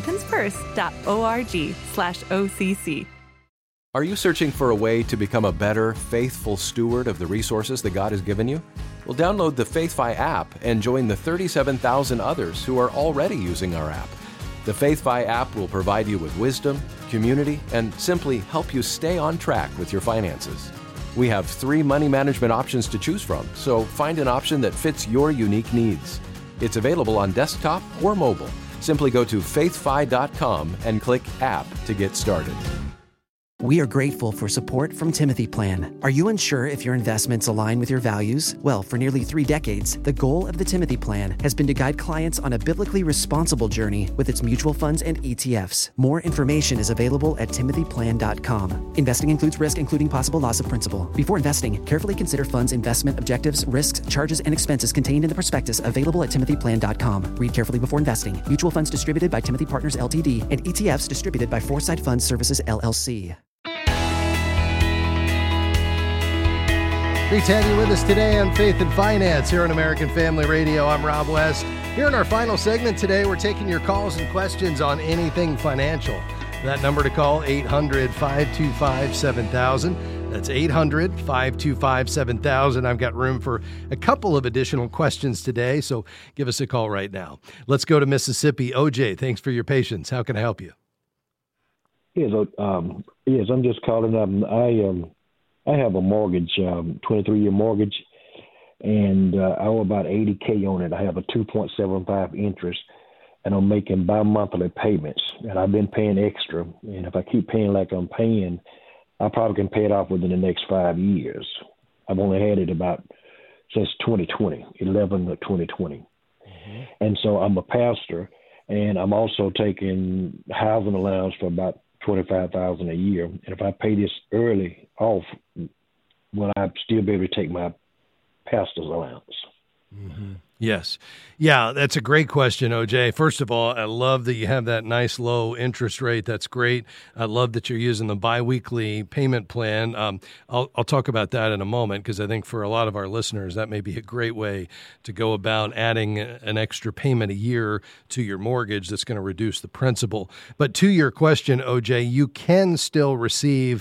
SamaritansPurse.org slash OCC. Are you searching for a way to become a better, faithful steward of the resources that God has given you? Well, download the FaithFi app and join the thirty-seven thousand others who are already using our app. The FaithFi app will provide you with wisdom, community, and simply help you stay on track with your finances. We have three money management options to choose from, so find an option that fits your unique needs. It's available on desktop or mobile. Simply go to faith fi dot com and click App to get started. We are grateful for support from Timothy Plan. Are you unsure if your investments align with your values? Well, for nearly three decades, the goal of the Timothy Plan has been to guide clients on a biblically responsible journey with its mutual funds and E T Fs. More information is available at timothy plan dot com. Investing includes risk, including possible loss of principal. Before investing, carefully consider funds' investment objectives, risks, charges, and expenses contained in the prospectus available at timothy plan dot com. Read carefully before investing. Mutual funds distributed by Timothy Partners L T D and E T Fs distributed by Foresight Fund Services L L C. Great to have you with us today on Faith and Finance here on American Family Radio. I'm Rob West. Here in our final segment today, we're taking your calls and questions on anything financial. That number to call, eight hundred, five two five, seven thousand. That's eight hundred, five two five, seven thousand. I've got room for a couple of additional questions today, so give us a call right now. Let's go to Mississippi. O J, thanks for your patience. How can I help you? Yes, um, yes, I'm just calling up. I um, I have a mortgage, um, twenty-three year mortgage, and uh, I owe about eighty K on it. I have a two point seven five interest, and I'm making bi-monthly payments, and I've been paying extra. And if I keep paying like I'm paying, I probably can pay it off within the next five years. I've only had it about since twenty twenty, eleven of twenty twenty. Mm-hmm. And so I'm a pastor, and I'm also taking housing allowance for about twenty-five thousand dollars a year. And if I pay this early off, will I still be able to take my pastor's allowance? Mm-hmm. Yes. Yeah, that's a great question, O J. First of all, I love that you have that nice low interest rate. That's great. I love that you're using the biweekly payment plan. Um, I'll, I'll talk about that in a moment because I think for a lot of our listeners, that may be a great way to go about adding an extra payment a year to your mortgage that's going to reduce the principal. But to your question, O J, you can still receive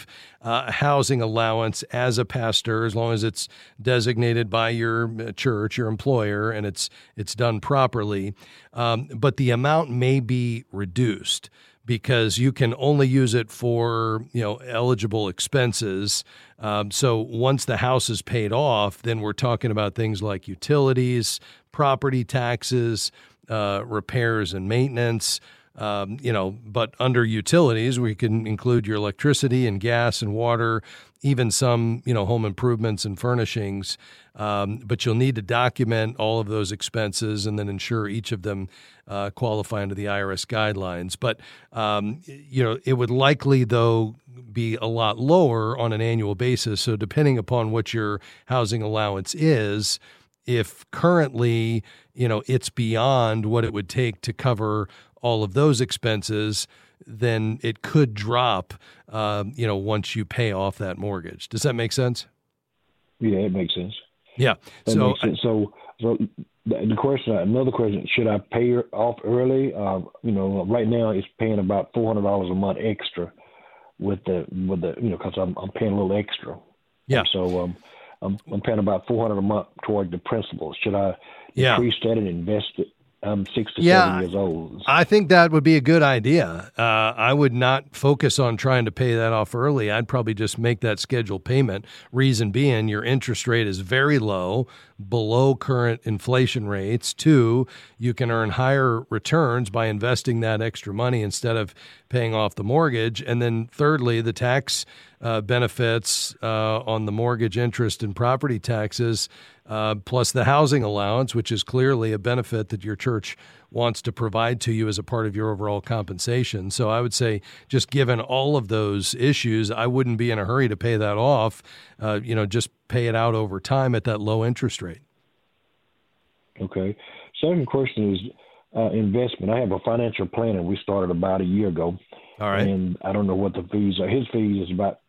uh, housing allowance as a pastor, as long as it's designated by your church, your employer, and it's it's done properly. Um, but the amount may be reduced because you can only use it for, you know, eligible expenses. Um, so once the house is paid off, then we're talking about things like utilities, property taxes, uh, repairs and maintenance. Um, you know, but under utilities, we can include your electricity and gas and water, even some, you know, home improvements and furnishings. Um, but you'll need to document all of those expenses and then ensure each of them uh, qualify under the I R S guidelines. But, um, you know, it would likely, though, be a lot lower on an annual basis. So depending upon what your housing allowance is, if currently, you know, it's beyond what it would take to cover all of those expenses, then it could drop, uh, you know, once you pay off that mortgage. Does that make sense? Yeah, it makes sense. Yeah. That so, makes sense. so, so the question, another question: should I pay her off early? Uh, you know, right now it's paying about four hundred dollars a month extra with the with the you know because I'm I'm paying a little extra. Yeah. And so um, I'm I'm paying about four hundred a month toward the principal. Should I yeah. increase that and invest it? I'm sixty-seven yeah, years old. I think that would be a good idea. Uh, I would not focus on trying to pay that off early. I'd probably just make that scheduled payment. Reason being, your interest rate is very low, below current inflation rates. Two, you can earn higher returns by investing that extra money instead of paying off the mortgage. And then thirdly, the tax uh, benefits uh, on the mortgage interest and property taxes, Uh, plus the housing allowance, which is clearly a benefit that your church wants to provide to you as a part of your overall compensation. So I would say, just given all of those issues, I wouldn't be in a hurry to pay that off. Uh, you know, just pay it out over time at that low interest rate. Okay. Second question is uh, investment. I have a financial planner we started about a year ago. All right. And I don't know what the fees are. His fees is about,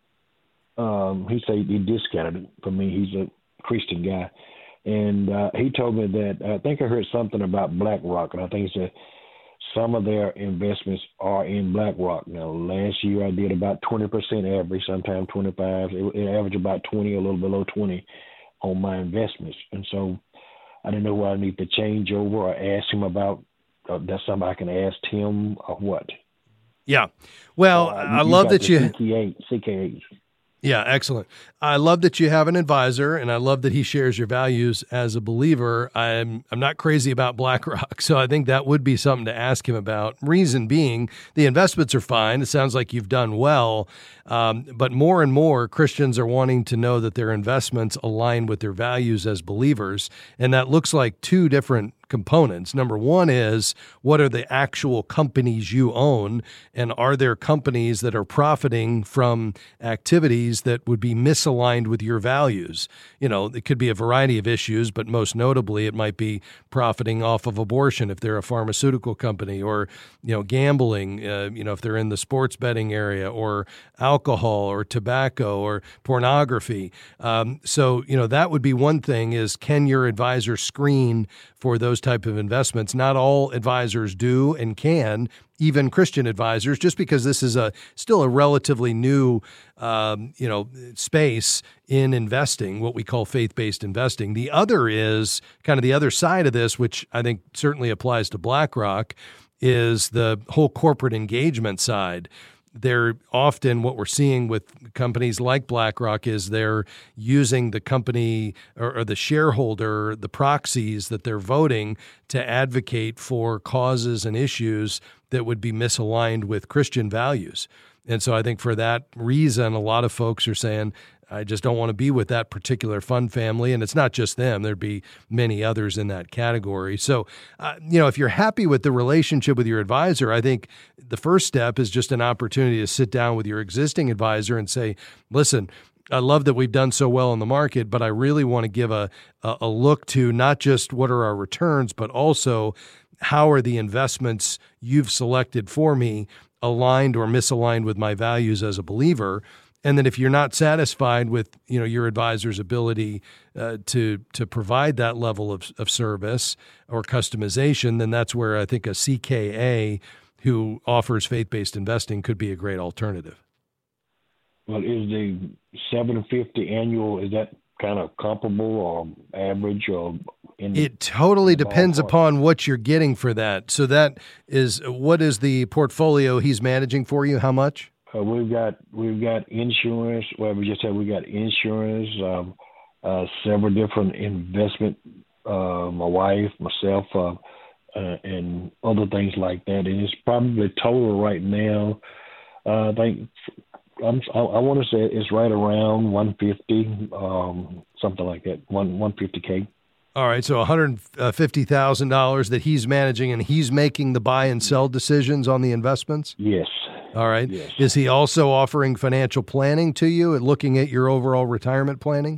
um, he said he discounted it for me. He's a Christian guy. And uh, he told me that, I think I heard something about BlackRock, and I think he said some of their investments are in BlackRock. Now, last year I did about twenty percent average, sometimes twenty-five. It, it averaged about twenty, a little below twenty on my investments. And so I didn't know what I need to change over or ask him about. Uh, that's something I can ask him or what? Yeah. Well, uh, I love that you... C K H. Yeah, excellent. I love that you have an advisor, and I love that he shares your values as a believer. I'm I'm not crazy about BlackRock, so I think that would be something to ask him about. Reason being, the investments are fine. It sounds like you've done well, um, but more and more Christians are wanting to know that their investments align with their values as believers, and that looks like two different components. Number one is, what are the actual companies you own, and are there companies that are profiting from activities that would be misaligned with your values? You know, it could be a variety of issues, but most notably, it might be profiting off of abortion if they're a pharmaceutical company, or, you know, gambling, uh, you know, if they're in the sports betting area, or alcohol or tobacco or pornography. Um, so, you know, that would be one thing, is can your advisor screen for those type of investments? Not all advisors do and can, even Christian advisors, just because this is a still a relatively new, um, you know, space in investing, what we call faith-based investing. The other is kind of the other side of this, which I think certainly applies to BlackRock, is the whole corporate engagement side. They're often, what we're seeing with companies like BlackRock is they're using the company or, or the shareholder, the proxies that they're voting, to advocate for causes and issues that would be misaligned with Christian values. And so I think for that reason, a lot of folks are saying, I just don't want to be with that particular fund family. And it's not just them. There'd be many others in that category. So, uh, you know, if you're happy with the relationship with your advisor, I think the first step is just an opportunity to sit down with your existing advisor and say, listen, I love that we've done so well in the market, but I really want to give a, a, a look to not just what are our returns, but also how are the investments you've selected for me aligned or misaligned with my values as a believer. And then if you're not satisfied with, you know, your advisor's ability uh, to to provide that level of, of service or customization, then that's where I think a C K A who offers faith-based investing could be a great alternative. Well, is the seven fifty annual, is that kind of comparable or average or? In it totally the depends ballpark? upon what you're getting for that. So that is, what is the portfolio he's managing for you? How much? Uh, we've got we've got insurance. Well, we just said we got insurance. Um, uh, several different investment. Uh, my wife, myself, uh, uh, and other things like that. And it's probably total right now. Uh, I think I'm, I, I want to say it's right around one fifty, um, something like that. One one fifty k. All right, so one hundred fifty thousand dollars that he's managing, and he's making the buy and sell decisions on the investments? Yes. All right. Yes. Is he also offering financial planning to you and looking at your overall retirement planning?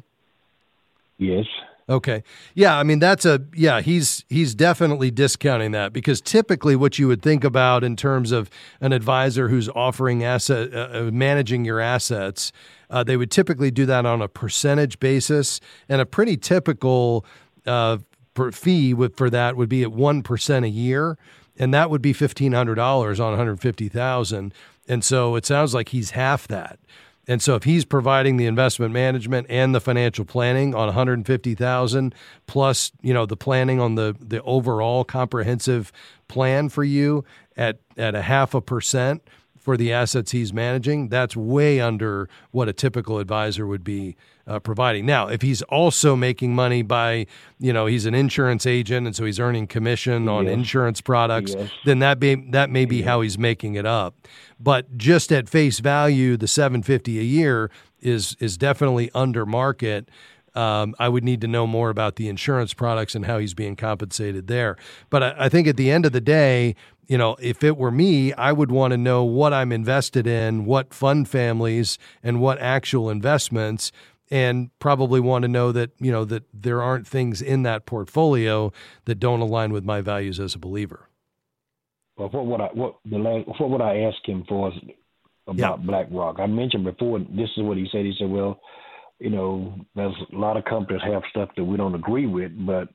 Yes. Okay. Yeah, I mean, that's a, yeah, he's he's definitely discounting that, because typically what you would think about in terms of an advisor who's offering asset, uh, managing your assets, uh, they would typically do that on a percentage basis, and a pretty typical uh, per fee would, for that would be at one percent a year, and that would be fifteen hundred dollars on one hundred fifty thousand dollars. And so it sounds like he's half that. And so if he's providing the investment management and the financial planning on one hundred fifty thousand dollars plus, you know, the planning on the, the overall comprehensive plan for you at, at a half a percent for the assets he's managing, that's way under what a typical advisor would be uh, providing. Now, if he's also making money by, you know, he's an insurance agent, and so he's earning commission on Yes. insurance products, Yes. then that may, that may be how he's making it up. But just at face value, the seven hundred fifty dollars a year is is definitely under market. Um, I would need to know more about the insurance products and how he's being compensated there. But I, I think at the end of the day, you know, if it were me, I would want to know what I'm invested in, what fund families, and what actual investments, and probably want to know that, you know, that there aren't things in that portfolio that don't align with my values as a believer. Well, what would I what the last, what would I ask him for about Yeah. BlackRock? I mentioned before. This is what he said. He said, "Well, you know, there's a lot of companies have stuff that we don't agree with, but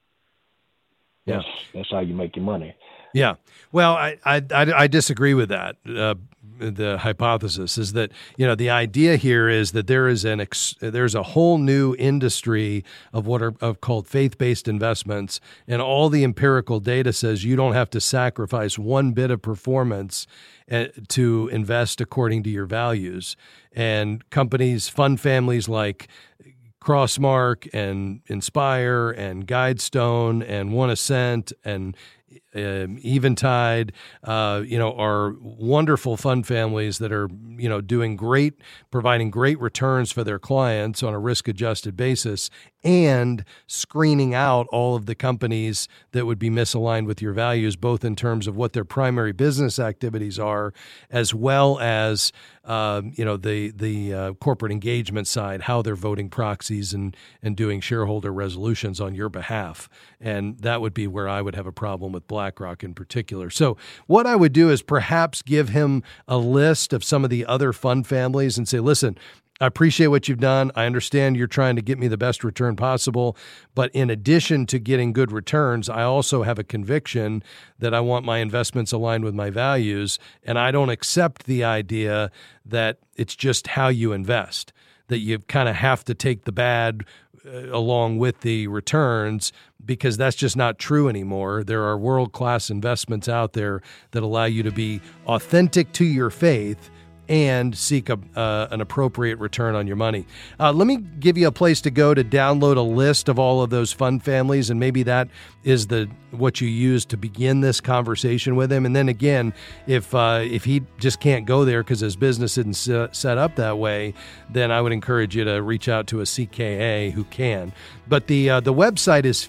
that's that's how you make your money." Yeah. Well, I I, I, I disagree with that. Uh, the hypothesis is that, you know, the idea here is that there is an ex, there's a whole new industry of what are of called faith-based investments, and all the empirical data says you don't have to sacrifice one bit of performance uh, to invest according to your values. And companies, fund families like Crossmark and Inspire and Guidestone and One Ascent and Um, Eventide, uh, you know, are wonderful fund families that are, you know, doing great, providing great returns for their clients on a risk-adjusted basis, and screening out all of the companies that would be misaligned with your values, both in terms of what their primary business activities are, as well as, uh, you know, the the uh, corporate engagement side, how they're voting proxies and and doing shareholder resolutions on your behalf. And that would be where I would have a problem with BlackRock in particular. So what I would do is perhaps give him a list of some of the other fund families and say, listen, I appreciate what you've done. I understand you're trying to get me the best return possible. But in addition to getting good returns, I also have a conviction that I want my investments aligned with my values. And I don't accept the idea that it's just how you invest, that you kind of have to take the bad uh, along with the returns, because that's just not true anymore. There are world-class investments out there that allow you to be authentic to your faith and seek a, uh, an appropriate return on your money. Uh, let me give you a place to go to download a list of all of those fund families, and maybe that is the what you use to begin this conversation with him. And then again, if uh, if he just can't go there because his business isn't set up that way, then I would encourage you to reach out to a C K A who can. But the uh, the website is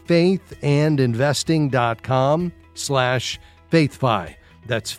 faithandinvesting.com slash faithfi. That's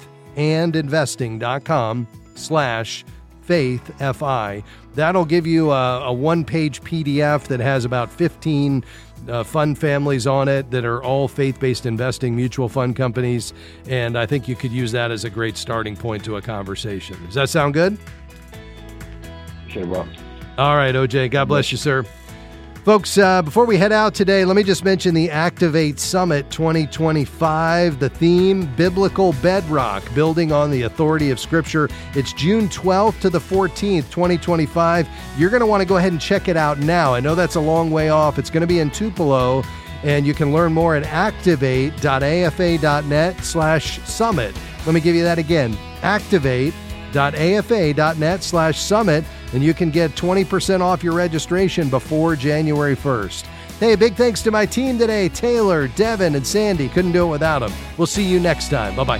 faithandinvesting.com slash faith fi. That'll give you a, a one-page P D F that has about fifteen uh, fund families on it that are all faith-based investing mutual fund companies, and I think you could use that as a great starting point to a conversation. Does that sound good? Sure, Rob. All right, O J. God bless you, sir. Folks, uh, before we head out today, let me just mention the Activate Summit twenty twenty-five. The theme, Biblical Bedrock, building on the authority of Scripture. It's June twelfth to the fourteenth, twenty twenty-five. You're going to want to go ahead and check it out now. I know that's a long way off. It's going to be in Tupelo, and you can learn more at activate.afa.net slash summit. Let me give you that again, activate.afa.net slash summit. And you can get twenty percent off your registration before January first. Hey, big thanks to my team today, Taylor, Devin, and Sandy. Couldn't do it without them. We'll see you next time. Bye-bye.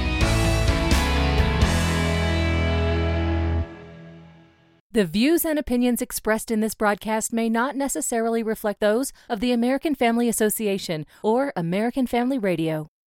The views and opinions expressed in this broadcast may not necessarily reflect those of the American Family Association or American Family Radio.